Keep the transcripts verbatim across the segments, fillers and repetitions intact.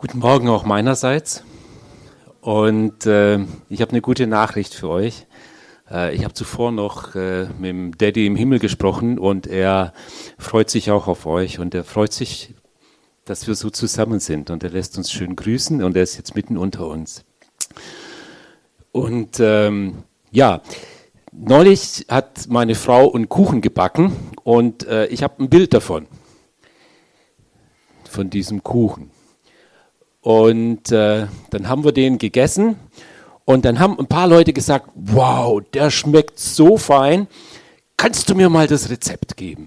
Guten Morgen auch meinerseits. Und äh, ich habe eine gute Nachricht für euch. Äh, ich habe zuvor noch äh, mit dem Daddy im Himmel gesprochen und er freut sich auch auf euch und er freut sich, dass wir so zusammen sind und er lässt uns schön grüßen und er ist jetzt mitten unter uns. Und ähm, ja, neulich hat meine Frau einen Kuchen gebacken und äh, ich habe ein Bild davon, von diesem Kuchen. Und äh, dann haben wir den gegessen und dann haben ein paar Leute gesagt, wow, der schmeckt so fein, kannst du mir mal das Rezept geben?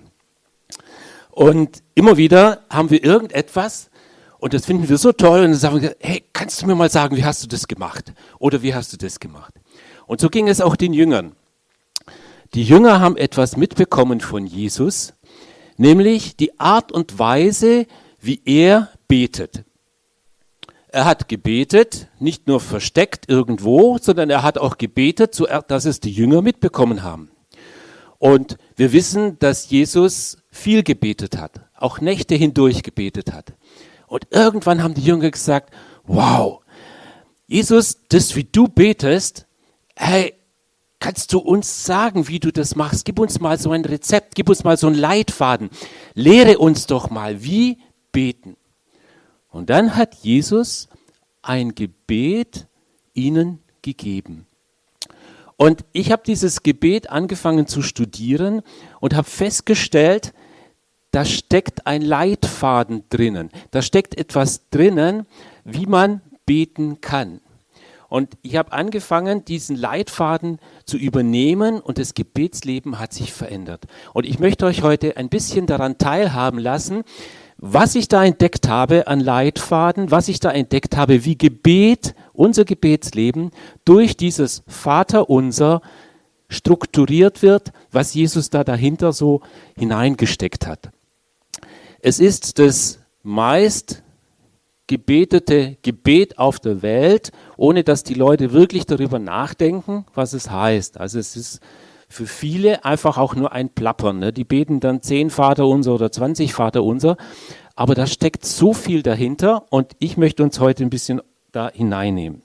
Und immer wieder haben wir irgendetwas und das finden wir so toll und dann sagen wir, hey, kannst du mir mal sagen, wie hast du das gemacht? Oder wie hast du das gemacht? Und so ging es auch den Jüngern. Die Jünger haben etwas mitbekommen von Jesus, nämlich die Art und Weise, wie er betet. Er hat gebetet, nicht nur versteckt irgendwo, sondern er hat auch gebetet, dass es die Jünger mitbekommen haben. Und wir wissen, dass Jesus viel gebetet hat, auch Nächte hindurch gebetet hat. Und irgendwann haben die Jünger gesagt, wow, Jesus, das wie du betest, hey, kannst du uns sagen, wie du das machst? Gib uns mal so ein Rezept, gib uns mal so einen Leitfaden. Lehre uns doch mal, wie beten. Und dann hat Jesus ein Gebet ihnen gegeben. Und ich habe dieses Gebet angefangen zu studieren und habe festgestellt, da steckt ein Leitfaden drinnen. Da steckt etwas drinnen, wie man beten kann. Und ich habe angefangen, diesen Leitfaden zu übernehmen und das Gebetsleben hat sich verändert. Und ich möchte euch heute ein bisschen daran teilhaben lassen, was ich da entdeckt habe an Leitfaden, was ich da entdeckt habe, wie Gebet, unser Gebetsleben durch dieses Vaterunser strukturiert wird, was Jesus da dahinter so hineingesteckt hat. Es ist das meist gebetete Gebet auf der Welt, ohne dass die Leute wirklich darüber nachdenken, was es heißt. Also es ist für viele einfach auch nur ein Plappern. Ne? Die beten dann zehn Vaterunser oder zwanzig Vaterunser, aber da steckt so viel dahinter und ich möchte uns heute ein bisschen da hineinnehmen.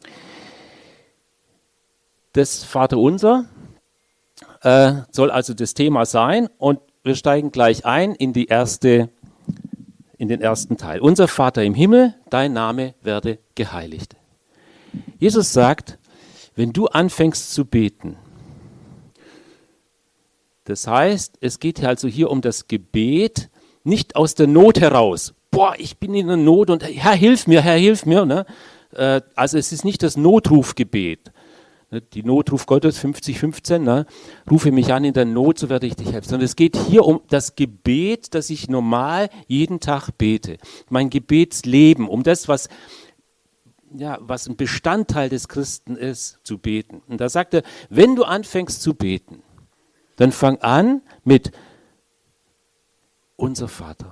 Das Vaterunser äh, soll also das Thema sein und wir steigen gleich ein in die erste, in den ersten Teil. Unser Vater im Himmel, dein Name werde geheiligt. Jesus sagt, wenn du anfängst zu beten, das heißt, es geht also hier um das Gebet, nicht aus der Not heraus. Boah, ich bin in der Not und Herr, hilf mir, Herr, hilf mir. Ne? Also es ist nicht das Notrufgebet. Die Notruf Gottes fünfzig fünfzehn, ne? Rufe mich an in der Not, so werde ich dich helfen. Sondern es geht hier um das Gebet, das ich normal jeden Tag bete. Mein Gebetsleben, um das, was, ja, was ein Bestandteil des Christen ist, zu beten. Und da sagt er, wenn du anfängst zu beten, dann fang an mit unser Vater.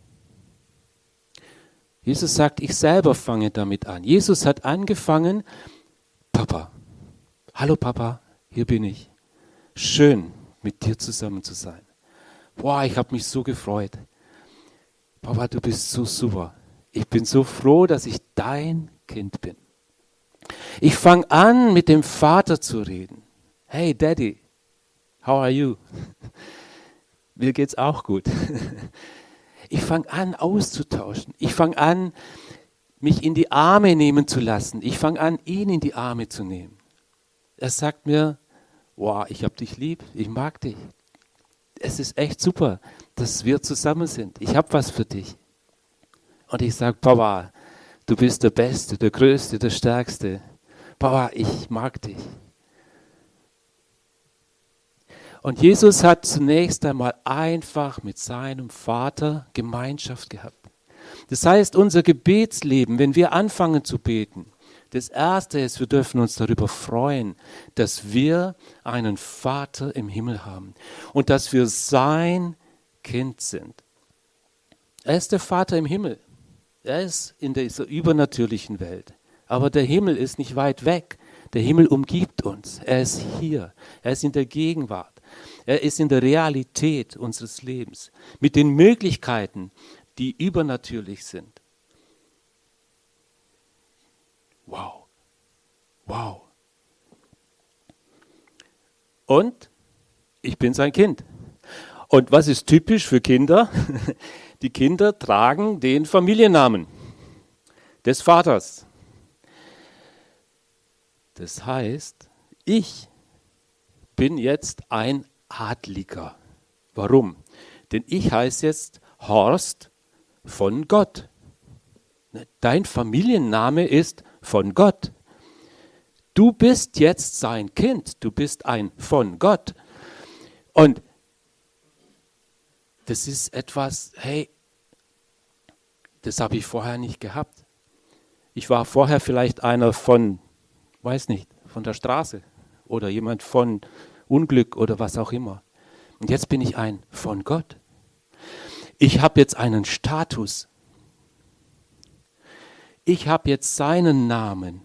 Jesus sagt, ich selber fange damit an. Jesus hat angefangen, Papa, hallo Papa, hier bin ich. Schön, mit dir zusammen zu sein. Boah, ich habe mich so gefreut. Papa, du bist so super. Ich bin so froh, dass ich dein Kind bin. Ich fange an, mit dem Vater zu reden. Hey Daddy, how are you? Mir geht's auch gut. Ich fange an, auszutauschen. Ich fange an, mich in die Arme nehmen zu lassen. Ich fange an, ihn in die Arme zu nehmen. Er sagt mir, wow, ich hab dich lieb, ich mag dich. Es ist echt super, dass wir zusammen sind. Ich habe was für dich. Und ich sage, Papa, du bist der Beste, der Größte, der Stärkste. Papa, ich mag dich. Und Jesus hat zunächst einmal einfach mit seinem Vater Gemeinschaft gehabt. Das heißt, unser Gebetsleben, wenn wir anfangen zu beten, das Erste ist, wir dürfen uns darüber freuen, dass wir einen Vater im Himmel haben und dass wir sein Kind sind. Er ist der Vater im Himmel. Er ist in dieser übernatürlichen Welt. Aber der Himmel ist nicht weit weg. Der Himmel umgibt uns. Er ist hier. Er ist in der Gegenwart. Er ist in der Realität unseres Lebens. Mit den Möglichkeiten, die übernatürlich sind. Wow. Wow. Und ich bin sein Kind. Und was ist typisch für Kinder? Die Kinder tragen den Familiennamen des Vaters. Das heißt, ich bin jetzt ein Adliger. Warum? Denn ich heiße jetzt Horst von Gott. Dein Familienname ist von Gott. Du bist jetzt sein Kind. Du bist ein von Gott. Und das ist etwas, hey, das habe ich vorher nicht gehabt. Ich war vorher vielleicht einer von, weiß nicht, von der Straße oder jemand von Unglück oder was auch immer. Und jetzt bin ich ein von Gott. Ich habe jetzt einen Status. Ich habe jetzt seinen Namen.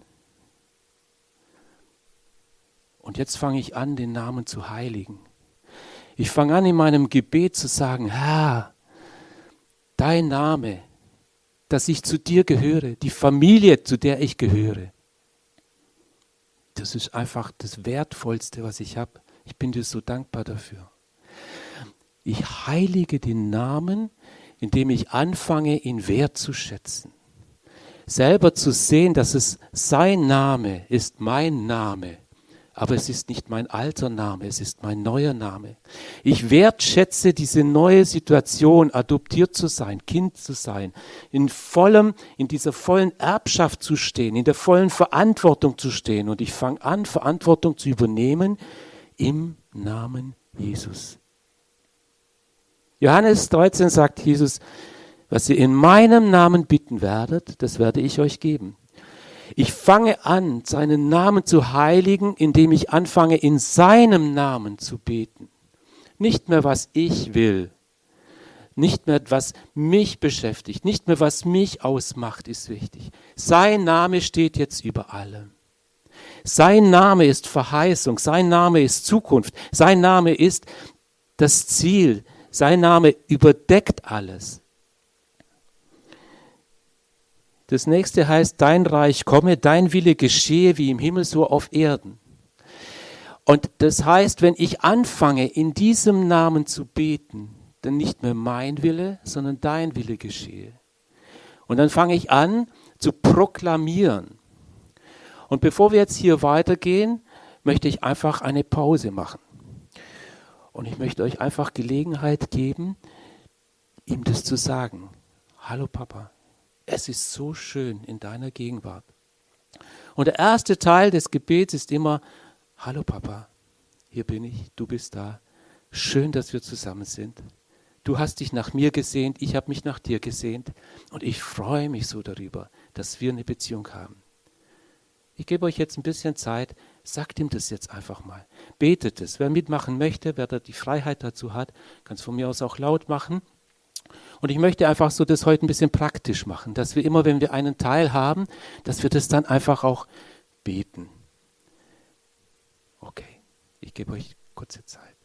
Und jetzt fange ich an, den Namen zu heiligen. Ich fange an, in meinem Gebet zu sagen, Herr, dein Name, dass ich zu dir gehöre, die Familie, zu der ich gehöre, das ist einfach das Wertvollste, was ich habe. Ich bin dir so dankbar dafür. Ich heilige den Namen, indem ich anfange, ihn wertzuschätzen. Selber zu sehen, dass es sein Name ist, mein Name. Aber es ist nicht mein alter Name, es ist mein neuer Name. Ich wertschätze diese neue Situation, adoptiert zu sein, Kind zu sein, in vollem, in dieser vollen Erbschaft zu stehen, in der vollen Verantwortung zu stehen. Und ich fange an, Verantwortung zu übernehmen im Namen Jesus. Johannes dreizehn sagt Jesus, was ihr in meinem Namen bitten werdet, das werde ich euch geben. Ich fange an, seinen Namen zu heiligen, indem ich anfange, in seinem Namen zu beten. Nicht mehr, was ich will, nicht mehr, was mich beschäftigt, nicht mehr, was mich ausmacht, ist wichtig. Sein Name steht jetzt über allem. Sein Name ist Verheißung, sein Name ist Zukunft, sein Name ist das Ziel, sein Name überdeckt alles. Das nächste heißt, dein Reich komme, dein Wille geschehe wie im Himmel so auf Erden. Und das heißt, wenn ich anfange, in diesem Namen zu beten, dann nicht mehr mein Wille, sondern dein Wille geschehe. Und dann fange ich an zu proklamieren. Und bevor wir jetzt hier weitergehen, möchte ich einfach eine Pause machen. Und ich möchte euch einfach Gelegenheit geben, ihm das zu sagen. Hallo Papa. Es ist so schön in deiner Gegenwart. Und der erste Teil des Gebets ist immer, hallo Papa, hier bin ich, du bist da. Schön, dass wir zusammen sind. Du hast dich nach mir gesehnt, ich habe mich nach dir gesehnt. Und ich freue mich so darüber, dass wir eine Beziehung haben. Ich gebe euch jetzt ein bisschen Zeit, sagt ihm das jetzt einfach mal. Betet es. Wer mitmachen möchte, wer da die Freiheit dazu hat, kann es von mir aus auch laut machen. Und ich möchte einfach so das heute ein bisschen praktisch machen, dass wir immer, wenn wir einen Teil haben, dass wir das dann einfach auch beten. Okay, ich gebe euch kurze Zeit.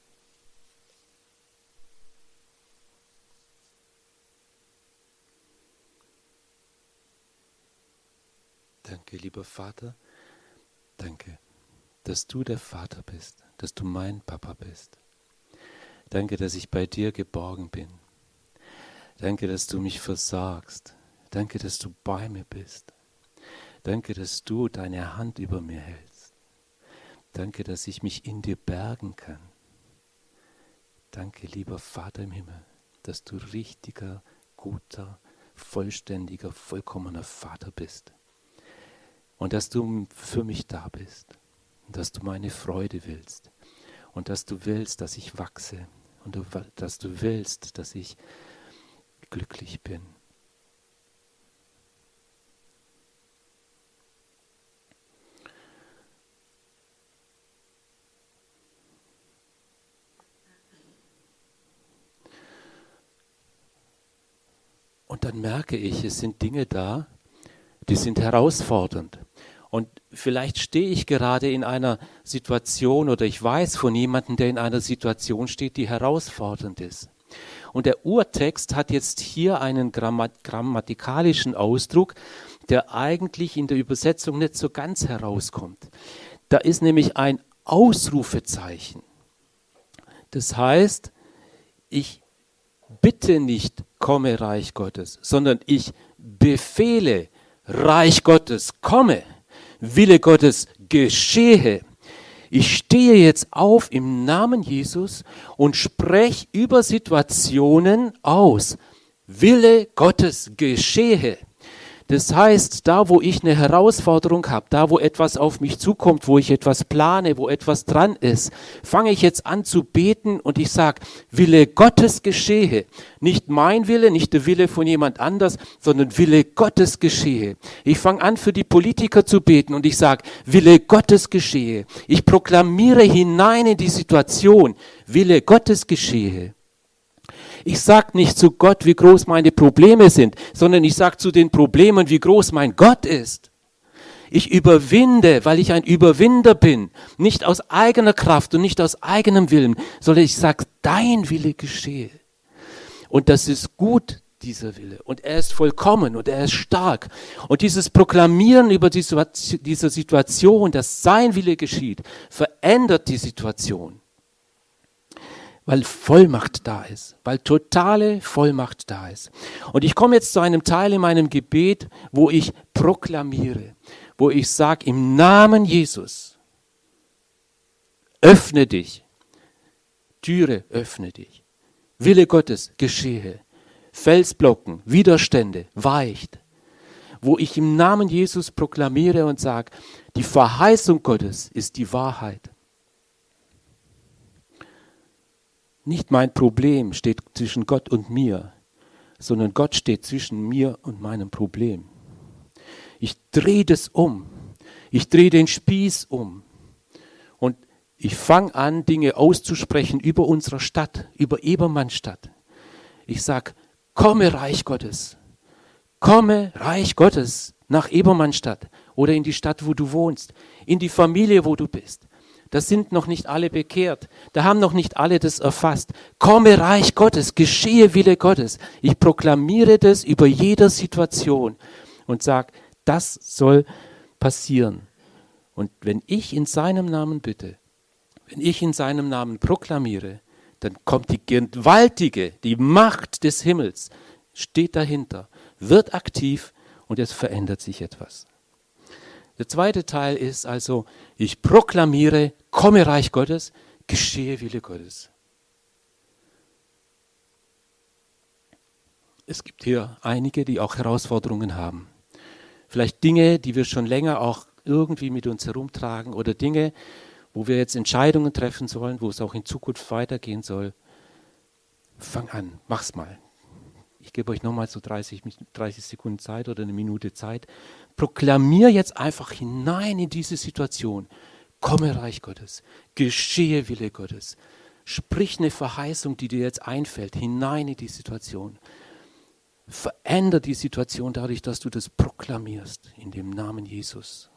Danke, lieber Vater, danke, dass du der Vater bist, dass du mein Papa bist. Danke, dass ich bei dir geborgen bin. Danke, dass du mich versorgst. Danke, dass du bei mir bist. Danke, dass du deine Hand über mir hältst. Danke, dass ich mich in dir bergen kann. Danke, lieber Vater im Himmel, dass du richtiger, guter, vollständiger, vollkommener Vater bist. Und dass du für mich da bist. Und dass du meine Freude willst. Und dass du willst, dass ich wachse. Und du, dass du willst, dass ich glücklich bin. Und dann merke ich, es sind Dinge da, die sind herausfordernd. Und vielleicht stehe ich gerade in einer Situation oder ich weiß von jemandem, der in einer Situation steht, die herausfordernd ist. Und der Urtext hat jetzt hier einen grammat- grammatikalischen Ausdruck, der eigentlich in der Übersetzung nicht so ganz herauskommt. Da ist nämlich ein Ausrufezeichen. Das heißt, ich bitte nicht, komme Reich Gottes, sondern ich befehle, Reich Gottes, komme, Wille Gottes, geschehe. Ich stehe jetzt auf im Namen Jesus und spreche über Situationen aus. Wille Gottes, geschehe. Das heißt, da wo ich eine Herausforderung habe, da wo etwas auf mich zukommt, wo ich etwas plane, wo etwas dran ist, fange ich jetzt an zu beten und ich sage, Wille Gottes geschehe. Nicht mein Wille, nicht der Wille von jemand anders, sondern Wille Gottes geschehe. Ich fange an für die Politiker zu beten und ich sage, Wille Gottes geschehe. Ich proklamiere hinein in die Situation, Wille Gottes geschehe. Ich sage nicht zu Gott, wie groß meine Probleme sind, sondern ich sage zu den Problemen, wie groß mein Gott ist. Ich überwinde, weil ich ein Überwinder bin, nicht aus eigener Kraft und nicht aus eigenem Willen, sondern ich sage, dein Wille geschehe. Und das ist gut, dieser Wille. Und er ist vollkommen und er ist stark. Und dieses Proklamieren über diese Situation, dass sein Wille geschieht, verändert die Situation. Weil Vollmacht da ist, weil totale Vollmacht da ist. Und ich komme jetzt zu einem Teil in meinem Gebet, wo ich proklamiere, wo ich sage, im Namen Jesus, öffne dich, Türe öffne dich, Wille Gottes geschehe, Felsblocken, Widerstände, weicht. Wo ich im Namen Jesus proklamiere und sage, die Verheißung Gottes ist die Wahrheit. Nicht mein Problem steht zwischen Gott und mir, sondern Gott steht zwischen mir und meinem Problem. Ich drehe das um. Ich drehe den Spieß um. Und ich fange an, Dinge auszusprechen über unsere Stadt, über Ebermannstadt. Ich sage, komme Reich Gottes. Komme Reich Gottes nach Ebermannstadt oder in die Stadt, wo du wohnst, in die Familie, wo du bist. Da sind noch nicht alle bekehrt. Da haben noch nicht alle das erfasst. Komme Reich Gottes, geschehe Wille Gottes. Ich proklamiere das über jeder Situation und sage, das soll passieren. Und wenn ich in seinem Namen bitte, wenn ich in seinem Namen proklamiere, dann kommt die gewaltige, die Macht des Himmels, steht dahinter, wird aktiv und es verändert sich etwas. Der zweite Teil ist also, ich proklamiere, komme Reich Gottes, geschehe Wille Gottes. Es gibt hier einige, die auch Herausforderungen haben. Vielleicht Dinge, die wir schon länger auch irgendwie mit uns herumtragen oder Dinge, wo wir jetzt Entscheidungen treffen sollen, wo es auch in Zukunft weitergehen soll. Fang an, mach's mal. Ich gebe euch nochmal so dreißig, dreißig Sekunden Zeit oder eine Minute Zeit. Proklamier jetzt einfach hinein in diese Situation. Komme Reich Gottes, geschehe Wille Gottes. Sprich eine Verheißung, die dir jetzt einfällt, hinein in die Situation. Veränder die Situation dadurch, dass du das proklamierst in dem Namen Jesus.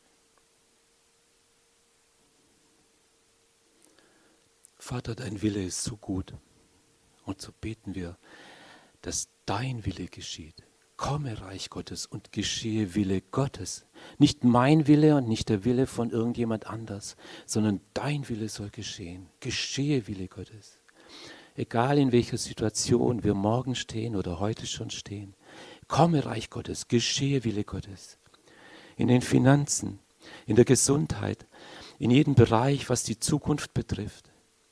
Vater, dein Wille ist so gut. Und so beten wir, dass dein Wille geschieht. Komme Reich Gottes und geschehe Wille Gottes. Nicht mein Wille und nicht der Wille von irgendjemand anders, sondern dein Wille soll geschehen. Geschehe Wille Gottes. Egal in welcher Situation wir morgen stehen oder heute schon stehen. Komme Reich Gottes, geschehe Wille Gottes. In den Finanzen, in der Gesundheit, in jedem Bereich, was die Zukunft betrifft.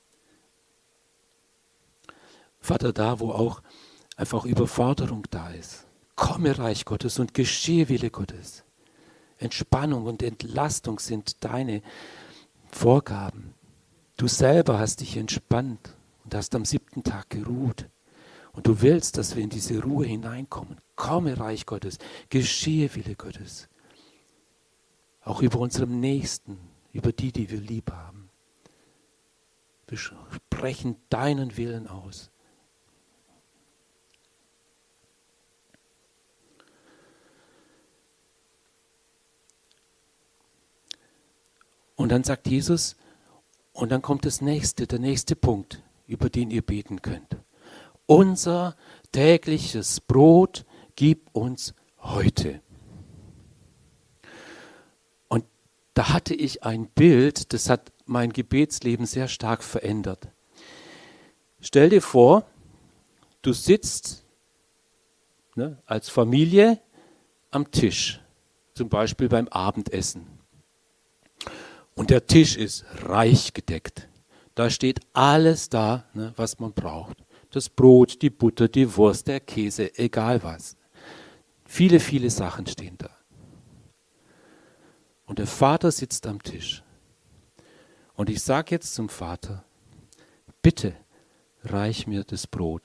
Vater, da wo auch einfach Überforderung da ist. Komme Reich Gottes und geschehe Wille Gottes. Entspannung und Entlastung sind deine Vorgaben. Du selber hast dich entspannt und hast am siebten Tag geruht. Und du willst, dass wir in diese Ruhe hineinkommen. Komme Reich Gottes, geschehe Wille Gottes. Auch über unserem Nächsten, über die, die wir lieb haben. Wir sprechen deinen Willen aus. Und dann sagt Jesus, und dann kommt das nächste, der nächste Punkt, über den ihr beten könnt. unser tägliches Brot gib uns heute. Und da hatte ich ein Bild, das hat mein Gebetsleben sehr stark verändert. Stell dir vor, du sitzt ne, als Familie am Tisch, zum Beispiel beim Abendessen. Und der Tisch ist reich gedeckt. Da steht alles da, ne, was man braucht. Das Brot, die Butter, die Wurst, der Käse, egal was. Viele, viele Sachen stehen da. Und der Vater sitzt am Tisch. Und ich sage jetzt zum Vater, bitte reich mir das Brot.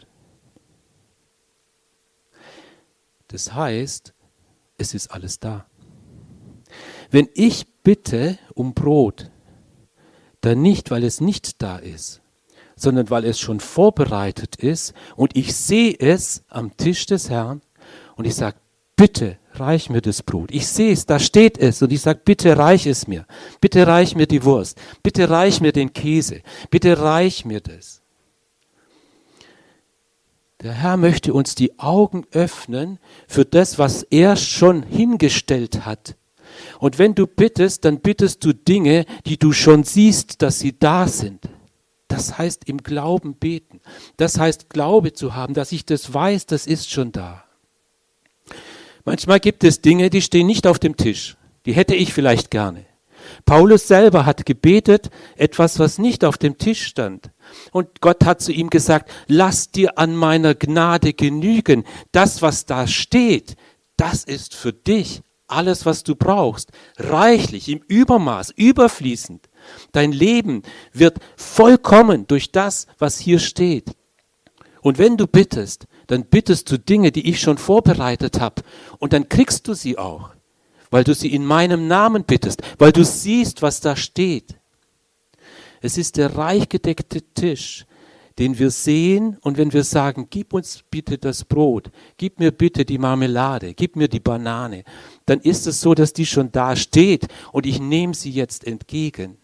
Das heißt, es ist alles da. Wenn ich bitte um Brot, dann nicht, weil es nicht da ist, sondern weil es schon vorbereitet ist und ich sehe es am Tisch des Herrn und ich sage, bitte reich mir das Brot. Ich sehe es, da steht es und ich sage, bitte reich es mir. Bitte reich mir die Wurst. Bitte reich mir den Käse. Bitte reich mir das. Der Herr möchte uns die Augen öffnen für das, was er schon hingestellt hat. Und wenn du bittest, dann bittest du Dinge, die du schon siehst, dass sie da sind. Das heißt im Glauben beten. Das heißt Glaube zu haben, dass ich das weiß, das ist schon da. Manchmal gibt es Dinge, die stehen nicht auf dem Tisch. Die hätte ich vielleicht gerne. Paulus selber hat gebetet, etwas, was nicht auf dem Tisch stand. Und Gott hat zu ihm gesagt, lass dir an meiner Gnade genügen. Das, was da steht, das ist für dich alles, was du brauchst. Reichlich, im Übermaß, überfließend. Dein Leben wird vollkommen durch das, was hier steht. Und wenn du bittest, dann bittest du Dinge, die ich schon vorbereitet habe. Und dann kriegst du sie auch, weil du sie in meinem Namen bittest, weil du siehst, was da steht. Es ist der reich gedeckte Tisch, den wir sehen und wenn wir sagen, gib uns bitte das Brot, gib mir bitte die Marmelade, gib mir die Banane, dann ist es so, dass die schon da steht und ich nehme sie jetzt entgegen.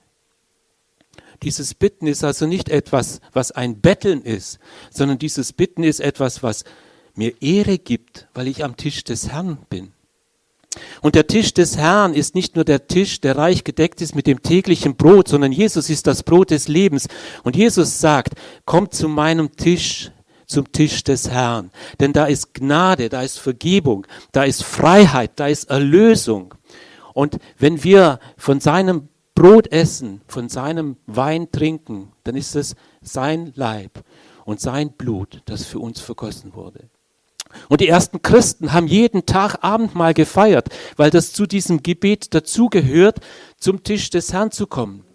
Dieses Bitten ist also nicht etwas, was ein Betteln ist, sondern dieses Bitten ist etwas, was mir Ehre gibt, weil ich am Tisch des Herrn bin. Und der Tisch des Herrn ist nicht nur der Tisch, der reich gedeckt ist mit dem täglichen Brot, sondern Jesus ist das Brot des Lebens. Und Jesus sagt, kommt zu meinem Tisch, zum Tisch des Herrn. Denn da ist Gnade, da ist Vergebung, da ist Freiheit, da ist Erlösung. Und wenn wir von seinem Brot essen, von seinem Wein trinken, dann ist es sein Leib und sein Blut, das für uns vergossen wurde. Und die ersten Christen haben jeden Tag Abendmahl gefeiert, weil das zu diesem Gebet dazugehört, zum Tisch des Herrn zu kommen.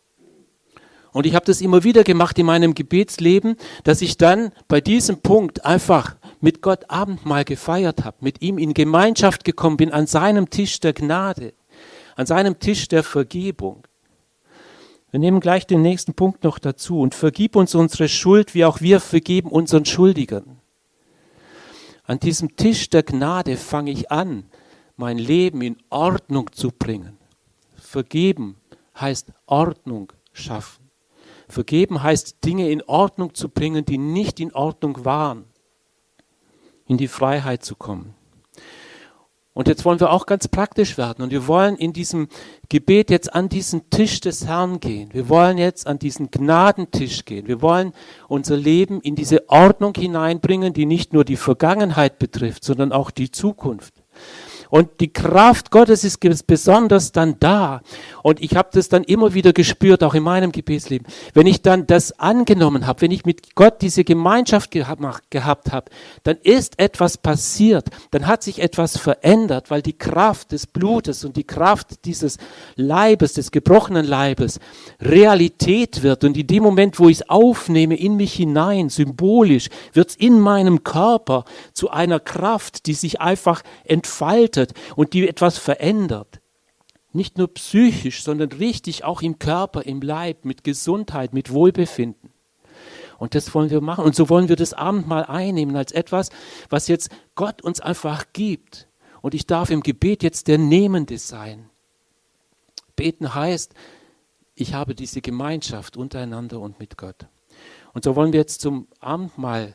Und ich habe das immer wieder gemacht in meinem Gebetsleben, dass ich dann bei diesem Punkt einfach mit Gott Abendmahl gefeiert habe, mit ihm in Gemeinschaft gekommen bin, an seinem Tisch der Gnade, an seinem Tisch der Vergebung. Wir nehmen gleich den nächsten Punkt noch dazu. Und vergib uns unsere Schuld, wie auch wir vergeben unseren Schuldigern. An diesem Tisch der Gnade fange ich an, mein Leben in Ordnung zu bringen. Vergeben heißt Ordnung schaffen. Vergeben heißt Dinge in Ordnung zu bringen, die nicht in Ordnung waren. In die Freiheit zu kommen. Und jetzt wollen wir auch ganz praktisch werden und wir wollen in diesem Gebet jetzt an diesen Tisch des Herrn gehen. Wir wollen jetzt an diesen Gnadentisch gehen. Wir wollen unser Leben in diese Ordnung hineinbringen, die nicht nur die Vergangenheit betrifft, sondern auch die Zukunft. Und die Kraft Gottes ist besonders dann da. Und ich habe das dann immer wieder gespürt, auch in meinem Gebetsleben. Wenn ich dann das angenommen habe, wenn ich mit Gott diese Gemeinschaft gehabt, gehabt habe, dann ist etwas passiert. Dann hat sich etwas verändert, weil die Kraft des Blutes und die Kraft dieses Leibes, des gebrochenen Leibes, Realität wird. Und in dem Moment, wo ich es aufnehme in mich hinein, symbolisch, wird es in meinem Körper zu einer Kraft, die sich einfach entfaltet und die etwas verändert. Nicht nur psychisch, sondern richtig auch im Körper, im Leib, mit Gesundheit, mit Wohlbefinden. Und das wollen wir machen. Und so wollen wir das Abendmahl einnehmen als etwas, was jetzt Gott uns einfach gibt. Und ich darf im Gebet jetzt der Nehmende sein. Beten heißt, ich habe diese Gemeinschaft untereinander und mit Gott. Und so wollen wir jetzt zum Abendmahl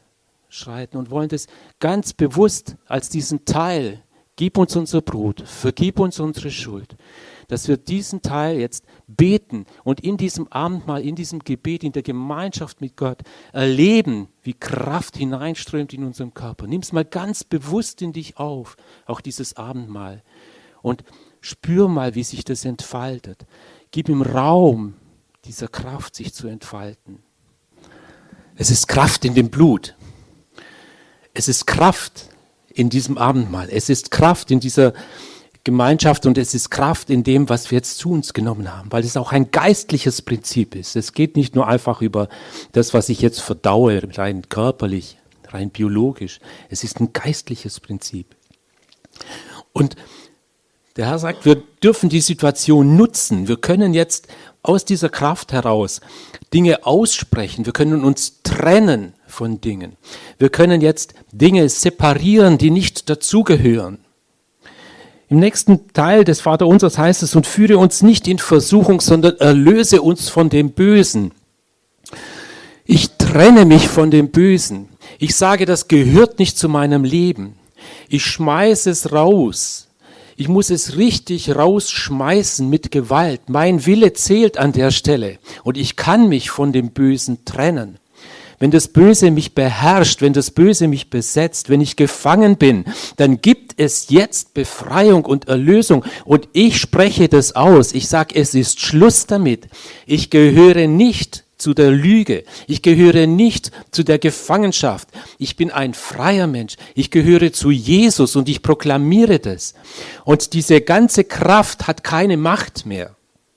schreiten und wollen das ganz bewusst als diesen Teil, gib uns unser Brot, vergib uns unsere Schuld, dass wir diesen Teil jetzt beten und in diesem Abendmahl, in diesem Gebet, in der Gemeinschaft mit Gott erleben, wie Kraft hineinströmt in unserem Körper. Nimm es mal ganz bewusst in dich auf, auch dieses Abendmahl. Und spür mal, wie sich das entfaltet. Gib ihm Raum, dieser Kraft sich zu entfalten. Es ist Kraft in dem Blut. Es ist Kraft in diesem Abendmahl. Es ist Kraft in dieser Gemeinschaft und es ist Kraft in dem, was wir jetzt zu uns genommen haben, weil es auch ein geistliches Prinzip ist. Es geht nicht nur einfach über das, was ich jetzt verdaue, rein körperlich, rein biologisch. Es ist ein geistliches Prinzip. Und der Herr sagt, wir dürfen die Situation nutzen. Wir können jetzt aus dieser Kraft heraus Dinge aussprechen. Wir können uns trennen von Dingen. Wir können jetzt Dinge separieren, die nicht dazugehören. Im nächsten Teil des Vaterunsers heißt es, und führe uns nicht in Versuchung, sondern erlöse uns von dem Bösen. Ich trenne mich von dem Bösen. Ich sage, das gehört nicht zu meinem Leben. Ich schmeiße es raus. Ich muss es richtig rausschmeißen mit Gewalt. Mein Wille zählt an der Stelle und ich kann mich von dem Bösen trennen. Wenn das Böse mich beherrscht, wenn das Böse mich besetzt, wenn ich gefangen bin, dann gibt es jetzt Befreiung und Erlösung und ich spreche das aus. Ich sage, es ist Schluss damit. Ich gehöre nicht zu der Lüge. Ich gehöre nicht zu der Gefangenschaft. Ich bin ein freier Mensch. Ich gehöre zu Jesus und ich proklamiere das. Und diese ganze Kraft hat keine Macht mehr.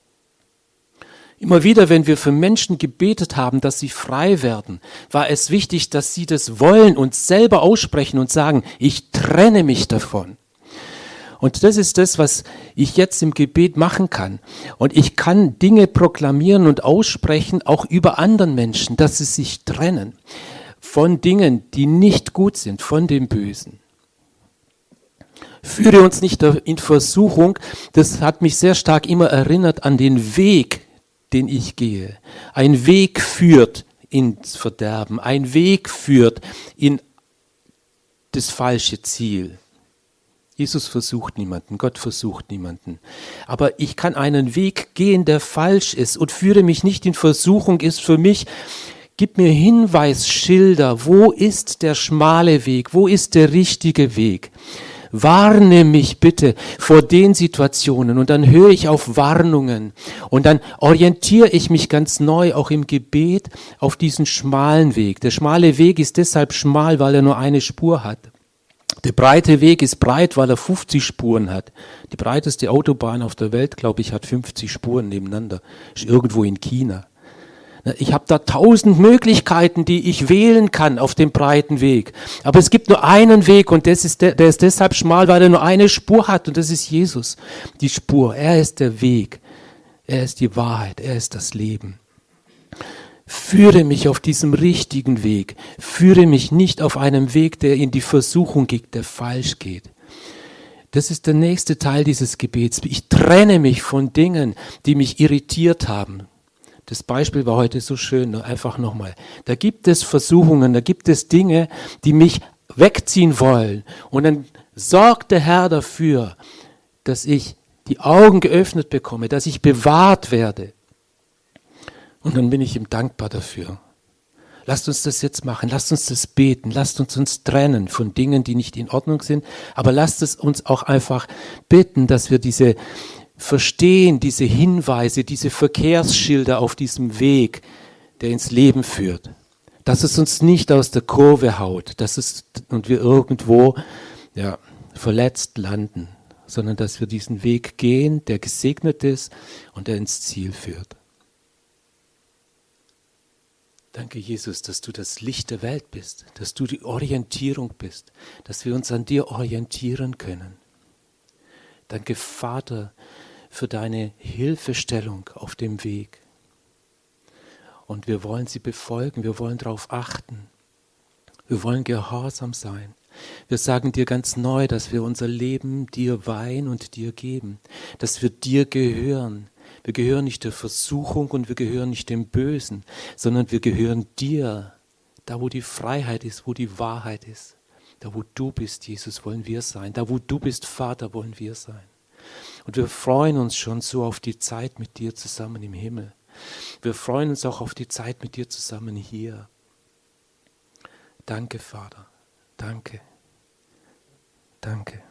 Immer wieder, wenn wir für Menschen gebetet haben, dass sie frei werden, war es wichtig, dass sie das wollen und selber aussprechen und sagen, ich trenne mich davon. Und das ist das, was ich jetzt im Gebet machen kann. Und ich kann Dinge proklamieren und aussprechen, auch über anderen Menschen, dass sie sich trennen von Dingen, die nicht gut sind, von dem Bösen. Führe uns nicht in Versuchung. Das hat mich sehr stark immer erinnert an den Weg, den ich gehe. Ein Weg führt ins Verderben. Ein Weg führt in das falsche Ziel. Jesus versucht niemanden, Gott versucht niemanden. Aber ich kann einen Weg gehen, der falsch ist und führe mich nicht in Versuchung, ist für mich, gib mir Hinweisschilder, wo ist der schmale Weg, wo ist der richtige Weg. Warne mich bitte vor den Situationen und dann höre ich auf Warnungen und dann orientiere ich mich ganz neu auch im Gebet auf diesen schmalen Weg. Der schmale Weg ist deshalb schmal, weil er nur eine Spur hat. Der breite Weg ist breit, weil er fünfzig Spuren hat. Die breiteste Autobahn auf der Welt, glaube ich, hat fünfzig Spuren nebeneinander. Ist irgendwo in China. Ich habe da tausend Möglichkeiten, die ich wählen kann auf dem breiten Weg. Aber es gibt nur einen Weg und das ist der, der ist deshalb schmal, weil er nur eine Spur hat und das ist Jesus. Die Spur, er ist der Weg, er ist die Wahrheit, er ist das Leben. Führe mich auf diesem richtigen Weg. Führe mich nicht auf einem Weg, der in die Versuchung geht, der falsch geht. Das ist der nächste Teil dieses Gebets. Ich trenne mich von Dingen, die mich irritiert haben. Das Beispiel war heute so schön, einfach nochmal. Da gibt es Versuchungen, da gibt es Dinge, die mich wegziehen wollen. Und dann sorgt der Herr dafür, dass ich die Augen geöffnet bekomme, dass ich bewahrt werde. Und dann bin ich ihm dankbar dafür. Lasst uns das jetzt machen, lasst uns das beten, lasst uns uns trennen von Dingen, die nicht in Ordnung sind, aber lasst es uns auch einfach bitten, dass wir diese verstehen, diese Hinweise, diese Verkehrsschilder auf diesem Weg, der ins Leben führt. Dass es uns nicht aus der Kurve haut, dass es und wir irgendwo ja, verletzt landen, sondern dass wir diesen Weg gehen, der gesegnet ist und der ins Ziel führt. Danke, Jesus, dass du das Licht der Welt bist, dass du die Orientierung bist, dass wir uns an dir orientieren können. Danke, Vater, für deine Hilfestellung auf dem Weg. Und wir wollen sie befolgen, wir wollen darauf achten. Wir wollen gehorsam sein. Wir sagen dir ganz neu, dass wir unser Leben dir weihen und dir geben, dass wir dir gehören. Wir gehören nicht der Versuchung und wir gehören nicht dem Bösen, sondern wir gehören dir, Da, wo die Freiheit ist, wo die Wahrheit ist. Da, wo du bist, Jesus, wollen wir sein. Da, wo du bist, Vater, wollen wir sein. Und wir freuen uns schon so auf die Zeit mit dir zusammen im Himmel. Wir freuen uns auch auf die Zeit mit dir zusammen hier. Danke, Vater. Danke. Danke.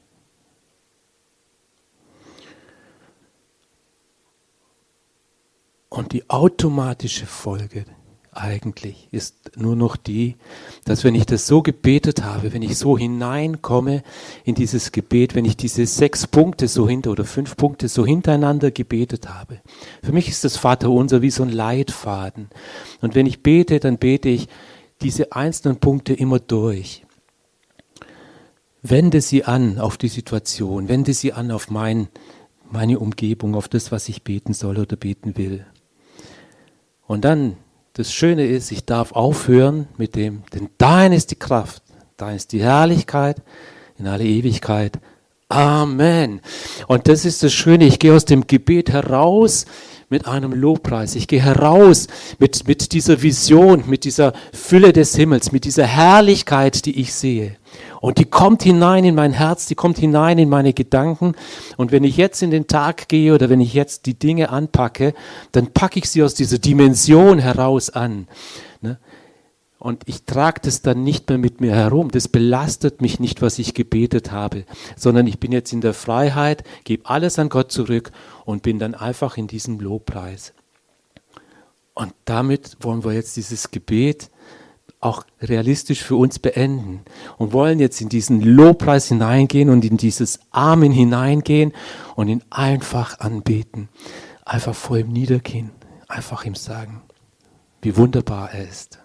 Und die automatische Folge eigentlich ist nur noch die, dass wenn ich das so gebetet habe, wenn ich so hineinkomme in dieses Gebet, wenn ich diese sechs Punkte so hinter oder fünf Punkte so hintereinander gebetet habe. Für mich ist das Vaterunser wie so ein Leitfaden. Und wenn ich bete, dann bete ich diese einzelnen Punkte immer durch. Wende sie an auf die Situation, wende sie an auf mein, meine Umgebung, auf das, was ich beten soll oder beten will. Und dann, das Schöne ist, ich darf aufhören mit dem, denn dein ist die Kraft, dein ist die Herrlichkeit in alle Ewigkeit. Amen. Und das ist das Schöne, ich gehe aus dem Gebet heraus mit einem Lobpreis. Ich gehe heraus mit, mit dieser Vision, mit dieser Fülle des Himmels, mit dieser Herrlichkeit, die ich sehe. Und die kommt hinein in mein Herz, die kommt hinein in meine Gedanken. Und wenn ich jetzt in den Tag gehe oder wenn ich jetzt die Dinge anpacke, dann packe ich sie aus dieser Dimension heraus an. Ne? Und ich trage das dann nicht mehr mit mir herum. Das belastet mich nicht, was ich gebetet habe, sondern ich bin jetzt in der Freiheit, gebe alles an Gott zurück und bin dann einfach in diesem Lobpreis. Und damit wollen wir jetzt dieses Gebet auch realistisch für uns beenden und wollen jetzt in diesen Lobpreis hineingehen und in dieses Amen hineingehen und ihn einfach anbeten. Einfach vor ihm niedergehen, einfach ihm sagen, wie wunderbar er ist.